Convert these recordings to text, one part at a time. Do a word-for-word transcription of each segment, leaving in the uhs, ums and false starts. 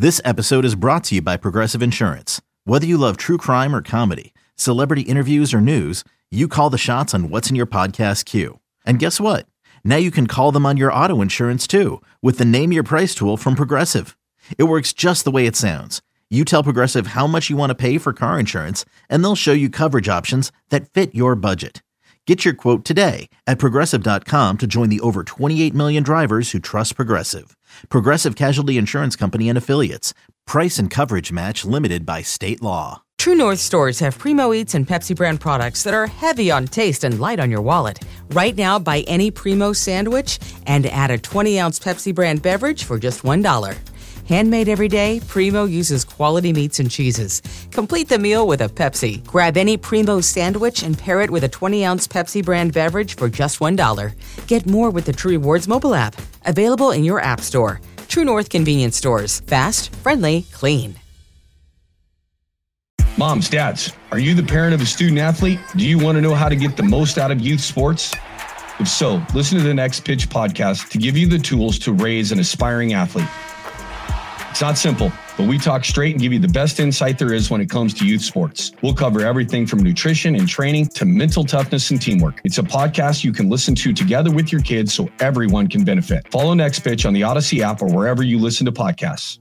This episode is brought to you by Progressive Insurance. Whether you love true crime or comedy, celebrity interviews or news, you call the shots on what's in your podcast queue. And guess what? Now you can call them on your auto insurance too with the Name Your Price tool from Progressive. It works just the way it sounds. You tell Progressive how much you want to pay for car insurance, and they'll show you coverage options that fit your budget. Get your quote today at Progressive dot com to join the over twenty-eight million drivers who trust Progressive. Progressive Casualty Insurance Company and Affiliates. Price and coverage match limited by state law. True North stores have Primo Eats and Pepsi brand products that are heavy on taste and light on your wallet. Right now, buy any Primo sandwich and add a twenty ounce Pepsi brand beverage for just one dollar. Handmade every day, Primo uses quality meats and cheeses. Complete the meal with a Pepsi. Grab any Primo sandwich and pair it with a twenty ounce Pepsi brand beverage for just one dollar. Get more with the True Rewards mobile app. Available in your app store. True North convenience stores. Fast, friendly, clean. Moms, dads, are you the parent of a student athlete? Do you want to know how to get the most out of youth sports? If so, listen to the Next Pitch podcast to give you the tools to raise an aspiring athlete. It's not simple, but we talk straight and give you the best insight there is when it comes to youth sports. We'll cover everything from nutrition and training to mental toughness and teamwork. It's a podcast you can listen to together with your kids so everyone can benefit. Follow Next Pitch on the Odyssey app or wherever you listen to podcasts.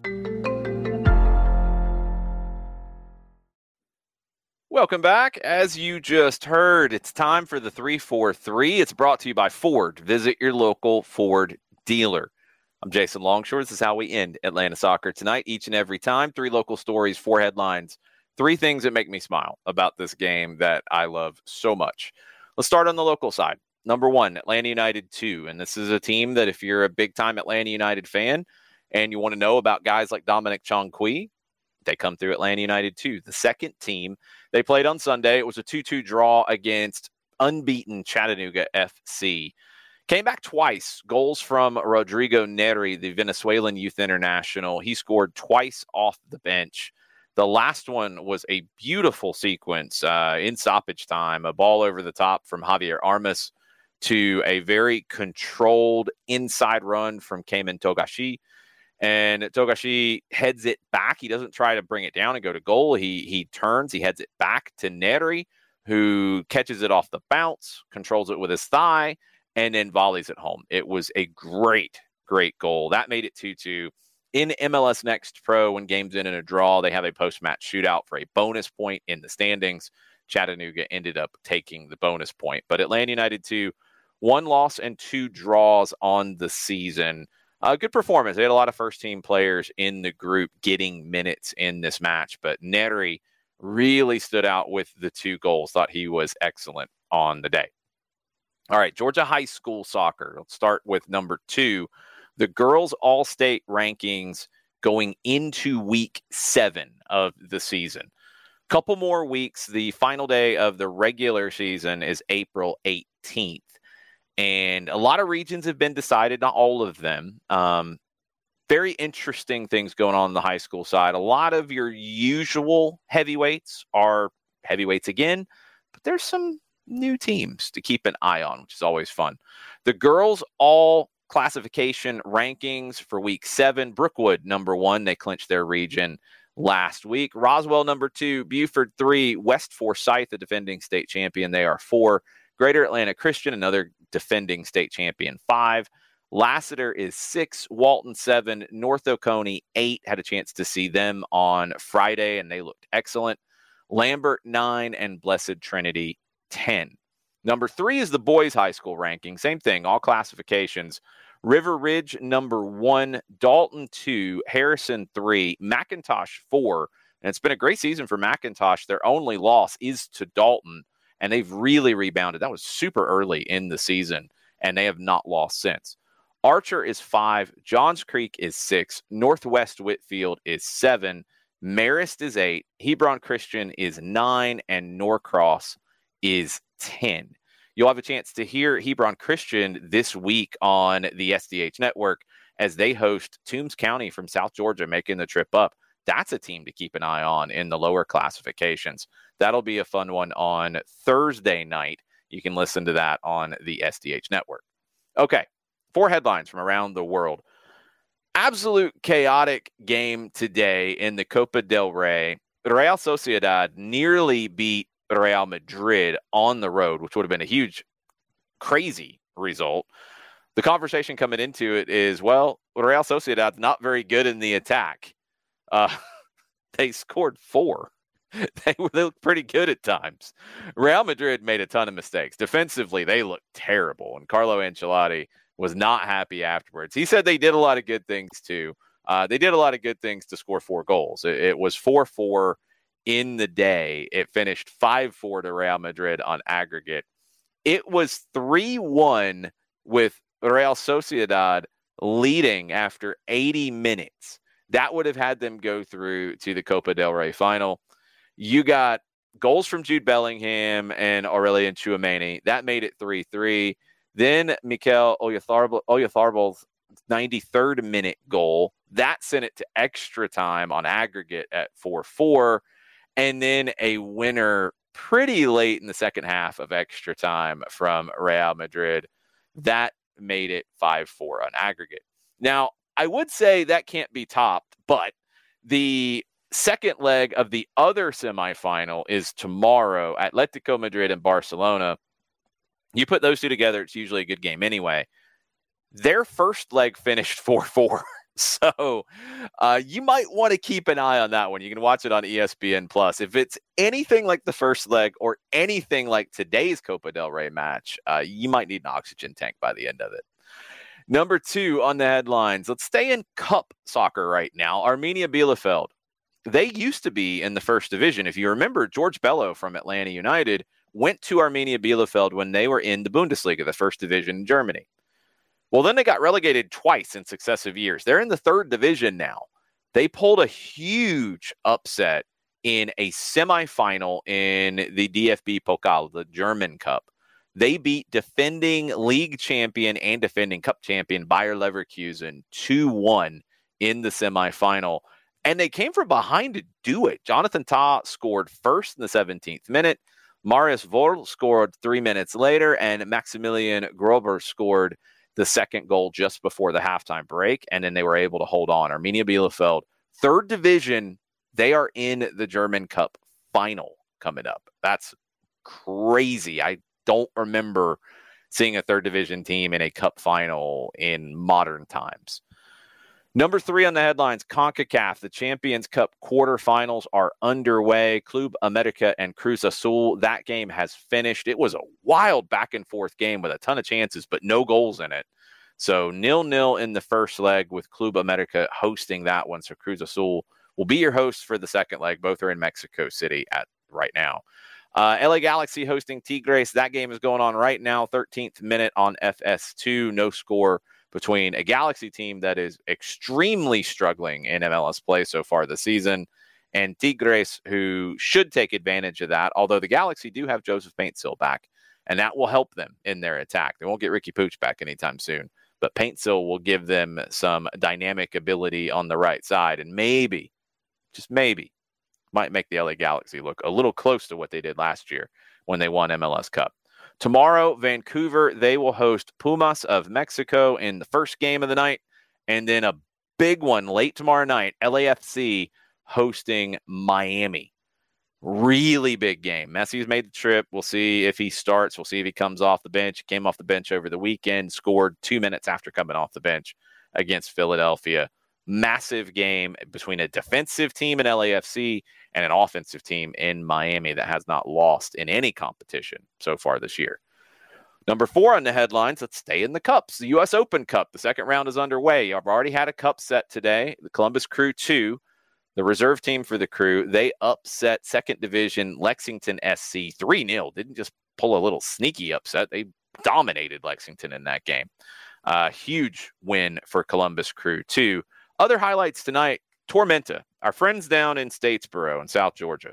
Welcome back. As you just heard, it's time for the three four three. It's brought to you by Ford. Visit your local Ford dealer. I'm Jason Longshore. This is how we end Atlanta Soccer tonight, each and every time. Three local stories, four headlines, three things that make me smile about this game that I love so much. Let's start on the local side. Number one, Atlanta United two. And this is a team that if you're a big-time Atlanta United fan and you want to know about guys like Dominic Chonqui, they come through Atlanta United two. The second team, they played on Sunday. It was a two two draw against unbeaten Chattanooga F C. Came back twice. Goals from Rodrigo Neri, the Venezuelan youth international. He scored twice off the bench. The last one was a beautiful sequence uh, in stoppage time. A ball over the top from Javier Armas to a very controlled inside run from Cayman Togashi. And Togashi heads it back. He doesn't try to bring it down and go to goal. He, he turns. He heads it back to Neri, who catches it off the bounce, controls it with his thigh, and then volleys it home. It was a great, great goal. That made it two two. In M L S Next Pro, when games end in a draw, they have a post-match shootout for a bonus point in the standings. Chattanooga ended up taking the bonus point. But Atlanta United two, one loss and two draws on the season. Uh, good performance. They had a lot of first-team players in the group getting minutes in this match. But Neri really stood out with the two goals. Thought he was excellent on the day. All right, Georgia High School soccer. Let's start with number two. The girls' all-state rankings going into week seven of the season. Couple more weeks. The final day of the regular season is April eighteenth. And a lot of regions have been decided, not all of them. Um, very interesting things going on, on the high school side. A lot of your usual heavyweights are heavyweights again, but there's some new teams to keep an eye on, which is always fun. The girls all classification rankings for week seven. Brookwood, number one. They clinched their region last week. Roswell, number two. Buford, three. West Forsyth, the defending state champion. They are four. Greater Atlanta Christian, another defending state champion, five. Lassiter is six. Walton, seven. North Oconee, eight. Had a chance to see them on Friday, and they looked excellent. Lambert, nine. And Blessed Trinity, ten. Number three is the boys' high school ranking. Same thing, all classifications. River Ridge, number one. Dalton, two. Harrison, three. McIntosh, four. And it's been a great season for McIntosh. Their only loss is to Dalton, and they've really rebounded. That was super early in the season, and they have not lost since. Archer is five. Johns Creek is six. Northwest Whitfield is seven. Marist is eight. Hebron Christian is nine. And Norcross is ten. You'll have a chance to hear Hebron Christian this week on the S D H network as they host Toombs County from South Georgia, making the trip up. That's a team to keep an eye on in the lower classifications. That'll be a fun one on Thursday night. You can listen to that on the S D H network. Okay, four headlines from around the world. Absolute chaotic game today in the Copa del Rey. Real Sociedad nearly beat Real Madrid on the road, which would have been a huge, crazy result. The conversation coming into it is, well, Real Sociedad's not very good in the attack. Uh, they scored four. They, they looked pretty good at times. Real Madrid made a ton of mistakes. Defensively, they looked terrible, and Carlo Ancelotti was not happy afterwards. He said they did a lot of good things, too. Uh, they did a lot of good things to score four goals. It, it was four four in the day. It finished five four to Real Madrid on aggregate. It was three one with Real Sociedad leading after eighty minutes. That would have had them go through to the Copa del Rey final. You got goals from Jude Bellingham and Aurelien Tchouameni. That made it three three. Then Mikel Oyatharbal's ninety-third minute goal. That sent it to extra time on aggregate at four four. And then a winner pretty late in the second half of extra time from Real Madrid. That made it five four on aggregate. Now, I would say that can't be topped, but the second leg of the other semifinal is tomorrow. Atletico Madrid and Barcelona. You put those two together, it's usually a good game anyway. Their first leg finished four four. So uh, you might want to keep an eye on that one. You can watch it on E S P N Plus. If it's anything like the first leg or anything like today's Copa del Rey match, uh, you might need an oxygen tank by the end of it. Number two on the headlines. Let's stay in cup soccer right now. Arminia Bielefeld. They used to be in the first division. If you remember, George Bello from Atlanta United went to Arminia Bielefeld when they were in the Bundesliga, the first division in Germany. Well, then they got relegated twice in successive years. They're in the third division now. They pulled a huge upset in a semifinal in the D F B Pokal, the German Cup. They beat defending league champion and defending cup champion Bayer Leverkusen two one in the semifinal. And they came from behind to do it. Jonathan Tah scored first in the seventeenth minute. Marius Vorl scored three minutes later, and Maximilian Grober scored the second goal just before the halftime break, and then they were able to hold on. Arminia Bielefeld, third division, they are in the German Cup final coming up. That's crazy. I don't remember seeing a third division team in a cup final in modern times. Number three on the headlines, CONCACAF. The Champions Cup quarterfinals are underway. Club America and Cruz Azul. That game has finished. It was a wild back and forth game with a ton of chances, but no goals in it. So nil-nil in the first leg with Club America hosting that one. So Cruz Azul will be your hosts for the second leg. Both are in Mexico City at right now. Uh, L A Galaxy hosting Tigres. That game is going on right now. thirteenth minute on F S two. No score between a Galaxy team that is extremely struggling in M L S play so far this season and Tigres, who should take advantage of that, although the Galaxy do have Joseph Paintsil back, and that will help them in their attack. They won't get Ricky Pooch back anytime soon, but Paintsil will give them some dynamic ability on the right side, and maybe, just maybe, might make the L A Galaxy look a little close to what they did last year when they won M L S Cup. Tomorrow, Vancouver, they will host Pumas of Mexico in the first game of the night. And then a big one late tomorrow night, L A F C hosting Miami. Really big game. Messi's made the trip. We'll see if he starts. We'll see if he comes off the bench. He came off the bench over the weekend, scored two minutes after coming off the bench against Philadelphia. Massive game between a defensive team in L A F C and an offensive team in Miami that has not lost in any competition so far this year. Number four on the headlines, let's stay in the cups. The U S Open Cup, the second round is underway. I've already had a cup set today. The Columbus Crew two, the reserve team for the Crew, they upset second division Lexington S C three nil. Didn't just pull a little sneaky upset. They dominated Lexington in that game. Uh, huge win for Columbus Crew two. Other highlights tonight, Tormenta, our friends down in Statesboro in South Georgia.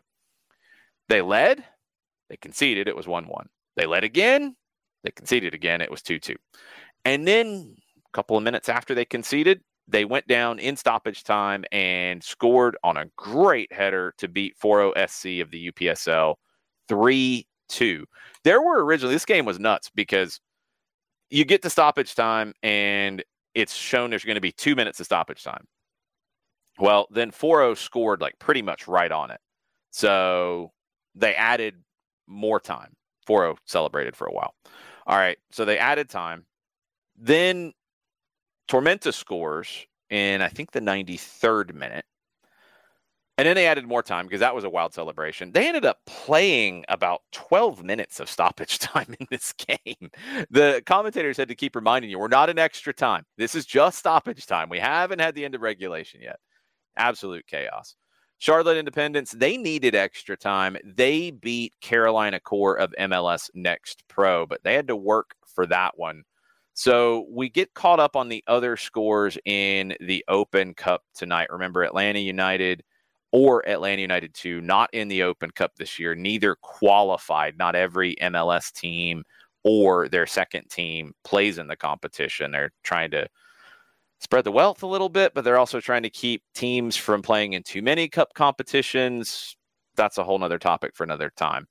They led, they conceded, it was one one. They led again, they conceded again, it was two two. And then a couple of minutes after they conceded, they went down in stoppage time and scored on a great header to beat four oh S C of the U P S L three two. There were originally, this game was nuts because you get to stoppage time and it's shown there's going to be two minutes of stoppage time. Well, then four oh scored like pretty much right on it. So they added more time. four oh celebrated for a while. All right, so they added time. Then Tormenta scores in, I think, the ninety-third minute. And then they added more time because that was a wild celebration. They ended up playing about twelve minutes of stoppage time in this game. The commentators had to keep reminding you, we're not in extra time. This is just stoppage time. We haven't had the end of regulation yet. Absolute chaos. Charlotte Independence, they needed extra time. They beat Carolina Core of M L S Next Pro, but they had to work for that one. So we get caught up on the other scores in the Open Cup tonight. Remember, Atlanta United or Atlanta United two, not in the Open Cup this year. Neither qualified. Not every M L S team or their second team plays in the competition. They're trying to spread the wealth a little bit, but they're also trying to keep teams from playing in too many cup competitions. That's a whole nother topic for another time.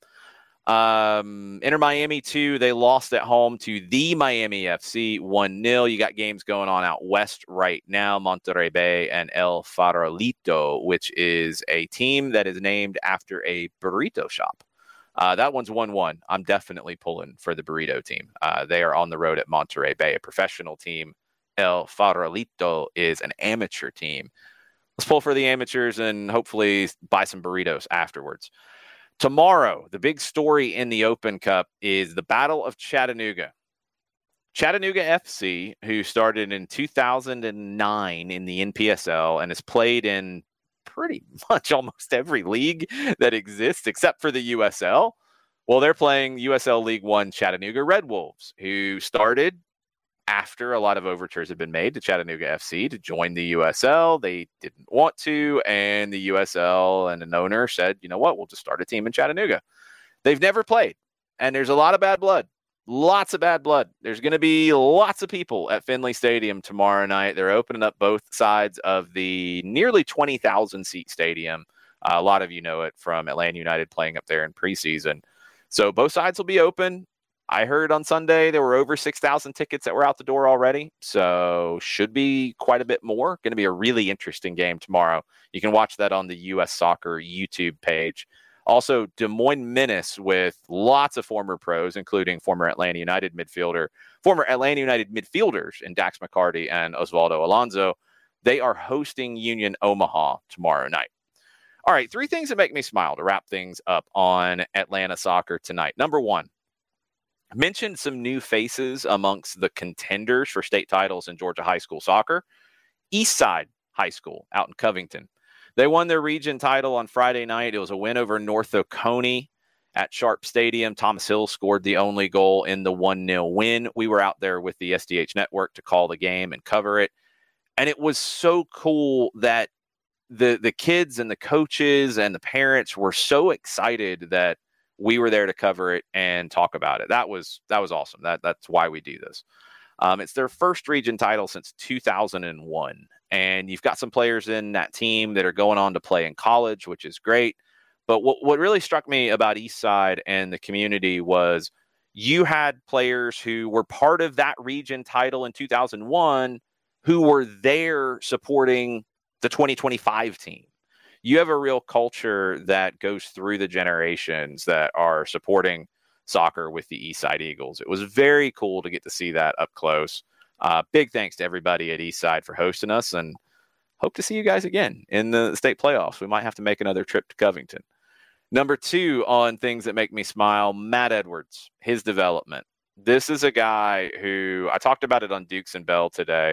Um, Inter Miami two, they lost at home to the Miami F C one nil. You got games going on out west right now, Monterrey Bay and El Farolito, which is a team that is named after a burrito shop. Uh, that one's one one. I'm definitely pulling for the burrito team. Uh, they are on the road at Monterrey Bay, a professional team. El Farolito is an amateur team. Let's pull for the amateurs and hopefully buy some burritos afterwards. Tomorrow, the big story in the Open Cup is the Battle of Chattanooga. Chattanooga F C, who started in two thousand nine in the N P S L and has played in pretty much almost every league that exists except for the U S L. Well, they're playing U S L League One Chattanooga Red Wolves, who started after a lot of overtures had been made to Chattanooga F C to join the U S L. They didn't want to, and the U S L and an owner said, you know what, we'll just start a team in Chattanooga. They've never played, and there's a lot of bad blood. Lots of bad blood. There's going to be lots of people at Finley Stadium tomorrow night. They're opening up both sides of the nearly twenty thousand seat stadium. Uh, a lot of you know it from Atlanta United playing up there in preseason. So both sides will be open. I heard on Sunday there were over six thousand tickets that were out the door already, so should be quite a bit more. Going to be a really interesting game tomorrow. You can watch that on the U S Soccer YouTube page. Also, Des Moines Menace with lots of former pros, including former Atlanta United midfielder, former Atlanta United midfielders in Dax McCarty and Osvaldo Alonso. They are hosting Union Omaha tomorrow night. All right, three things that make me smile to wrap things up on Atlanta Soccer tonight. Number one, I mentioned some new faces amongst the contenders for state titles in Georgia high school soccer. Eastside High School out in Covington. They won their region title on Friday night. It was a win over North Oconee at Sharp Stadium. Thomas Hill scored the only goal in the one nil win. We were out there with the S D H network to call the game and cover it. And it was so cool that the, the kids and the coaches and the parents were so excited that we were there to cover it and talk about it. That was that was awesome. That that's why we do this. Um, it's their first region title since two thousand one, and you've got some players in that team that are going on to play in college, which is great. But what what really struck me about Eastside and the community was you had players who were part of that region title in two thousand one who were there supporting the twenty twenty-five team. You have a real culture that goes through the generations that are supporting soccer with the Eastside Eagles. It was very cool to get to see that up close. Uh, big thanks to everybody at Eastside for hosting us, and hope to see you guys again in the state playoffs. We might have to make another trip to Covington. Number two on things that make me smile, Matt Edwards, his development. This is a guy who, I talked about it on Dukes and Bell today.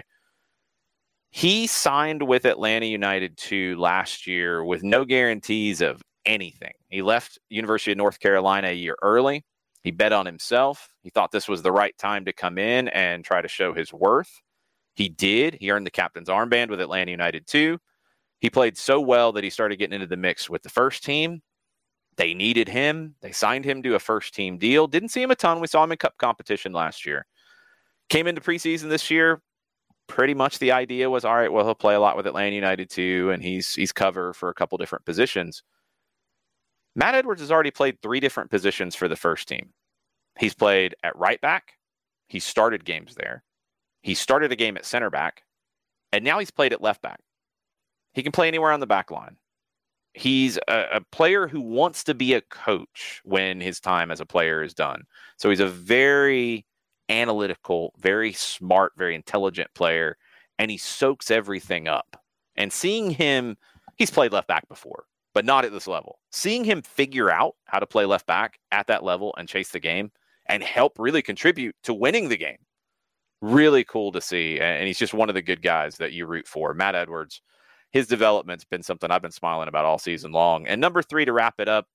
He signed with Atlanta United two last year with no guarantees of anything. He left University of North Carolina a year early. He bet on himself. He thought this was the right time to come in and try to show his worth. He did. He earned the captain's armband with Atlanta United two. He played so well that he started getting into the mix with the first team. They needed him. They signed him to a first-team deal. Didn't see him a ton. We saw him in cup competition last year. Came into preseason this year. Pretty much the idea was, all right, well, he'll play a lot with Atlanta United too, and he's he's cover for a couple different positions. Matt Edwards has already played three different positions for the first team. He's played at right back. He started games there. He started a game at center back, and now he's played at left back. He can play anywhere on the back line. He's a, a player who wants to be a coach when his time as a player is done. So he's a very analytical, very smart, very intelligent player, and he soaks everything up. And seeing him, he's played left back before, but not at this level. Seeing him figure out how to play left back at that level and chase the game and help really contribute to winning the game. Really cool to see. And he's just one of the good guys that you root for. Matt Edwards, his development's been something I've been smiling about all season long. And number three, to wrap it up,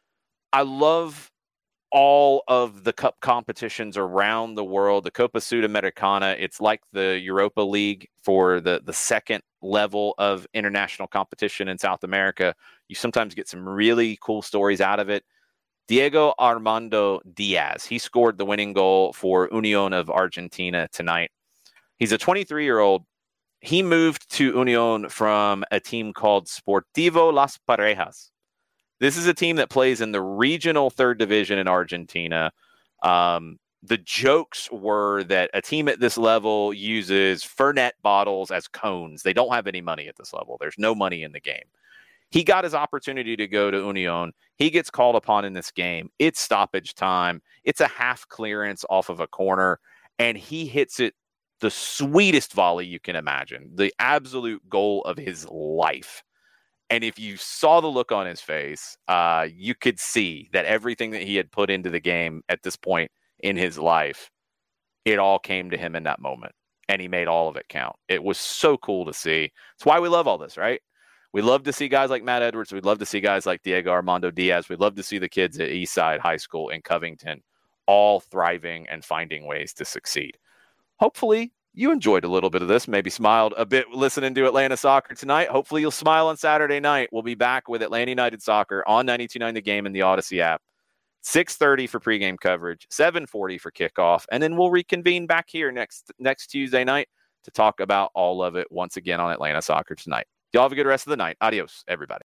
I love all of the cup competitions around the world. The Copa Sudamericana, it's like the Europa League for the, the second level of international competition in South America. You sometimes get some really cool stories out of it. Diego Armando Diaz, he scored the winning goal for Unión of Argentina tonight. He's a twenty-three-year-old. He moved to Unión from a team called Sportivo Las Parejas. This is a team that plays in the regional third division in Argentina. Um, the jokes were that a team at this level uses Fernet bottles as cones. They don't have any money at this level. There's no money in the game. He got his opportunity to go to Unión. He gets called upon in this game. It's stoppage time. It's a half clearance off of a corner, and he hits it the sweetest volley you can imagine, the absolute goal of his life. And if you saw the look on his face, uh, you could see that everything that he had put into the game at this point in his life, it all came to him in that moment, and he made all of it count. It was so cool to see. It's why we love all this, right? We love to see guys like Matt Edwards. We'd love to see guys like Diego Armando Diaz. We'd love to see the kids at Eastside High School in Covington all thriving and finding ways to succeed. Hopefully you enjoyed a little bit of this, maybe smiled a bit listening to Atlanta Soccer tonight. Hopefully you'll smile on Saturday night. We'll be back with Atlanta United Soccer on ninety-two point nine The Game and the Odyssey app. six thirty for pregame coverage, seven forty for kickoff, and then we'll reconvene back here next next Tuesday night to talk about all of it once again on Atlanta Soccer Tonight. Y'all have a good rest of the night. Adios, everybody.